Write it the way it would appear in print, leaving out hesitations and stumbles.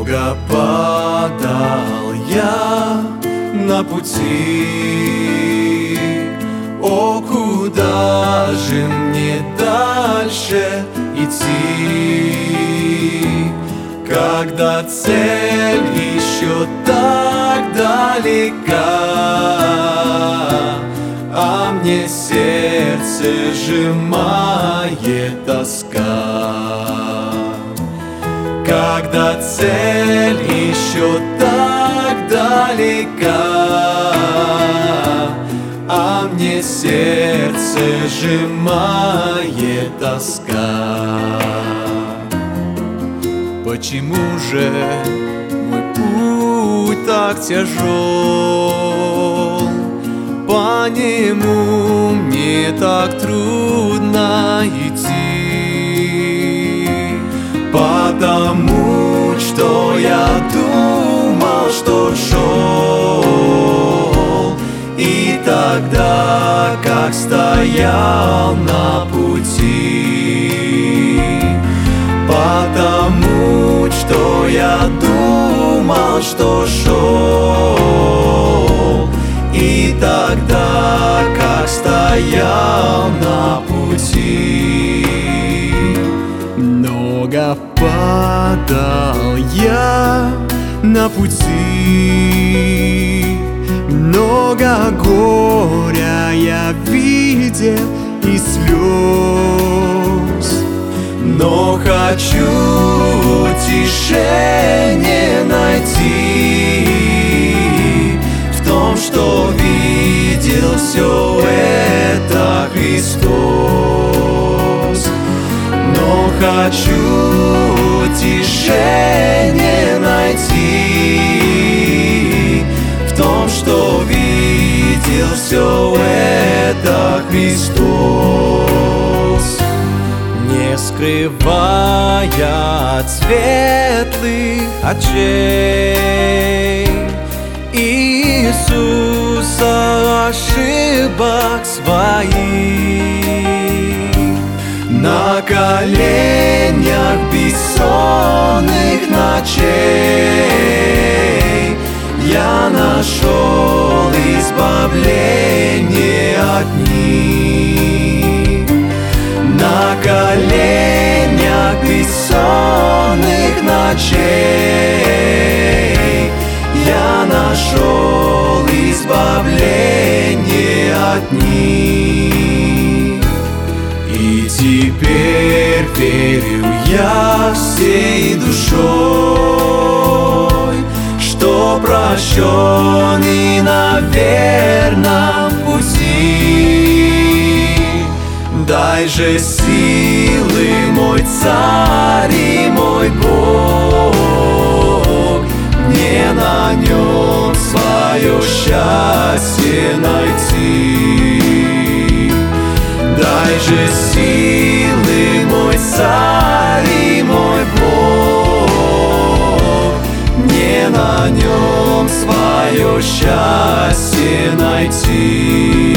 Много падал я на пути, о, куда же мне дальше идти, когда цель еще так далека, а мне сердце сжимает тоска. Когда цель еще так далека, а мне сердце сжимает тоска. Почему же мой путь так тяжел? По нему мне так трудно идти, потому что я думал, что шел, и тогда как стоял на пути, потому что я думал, что шел, и тогда как стоял на пути. Много падал я на пути, много горя я видел и слез, но хочу утешение найти в том, что видел все это Христос. Но хочу утешение найти в том, что видел все это Христос. Не скрывая от светлых очей Иисуса ошибок своих, на коленях бессонных ночей я нашел избавление от них. На коленях бессонных ночей я нашел избавление от них. И теперь верю я всей душой, что прощен и на верном пути. Дай же силы, мой Царь и мой Бог, мне на нем свое счастье найти. Дай же силы, мой Царь и мой Бог, мне на нем свое счастье найти.